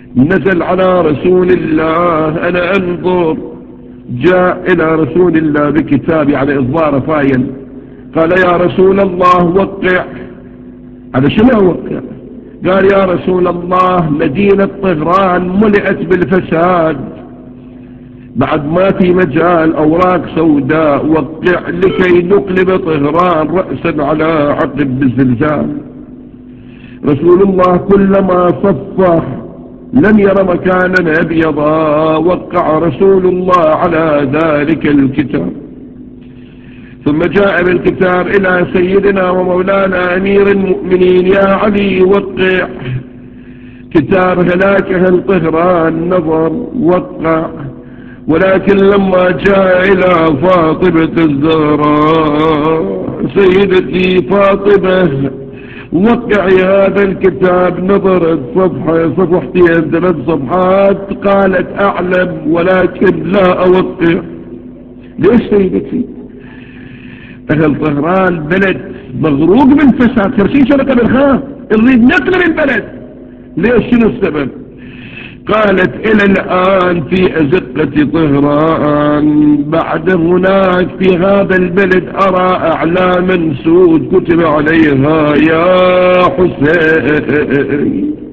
نزل على رسول الله. أنا أنظر، جاء إلى رسول الله بكتاب على إصدار فايل، قال يا رسول الله وقع. على شنو وقع؟ قال يا رسول الله مدينة طهران ملئت بالفساد، بعد ما في مجال أوراق سوداء، وقع لكي نقلب طهران رأسا على عقب بالزلزال. رسول الله كلما صفه لم ير مكانا أبيضا، وقع رسول الله على ذلك الكتاب. ثم جاء بالكتاب إلى سيدنا ومولانا أمير المؤمنين يا علي وقع. كتاب هلاك أهل طهران نظر وقع. ولكن لما جاء إلى فاطمة الزهراء سيدتي فاطمة وقع هذا الكتاب، نظرت صفحتين 3 صفحات، قالت أعلم ولكن لا أوقع. ليش سيدتي؟ أهل طهران بلد مغروق بالفساد، 30 سنة قبل خاف نريد نقلب البلد. ليش؟ شنو السبب؟ قالت إلى الآن في أزقة طهران بعد هناك في هذا البلد أرى أعلاما سود كتب عليها يا حسين.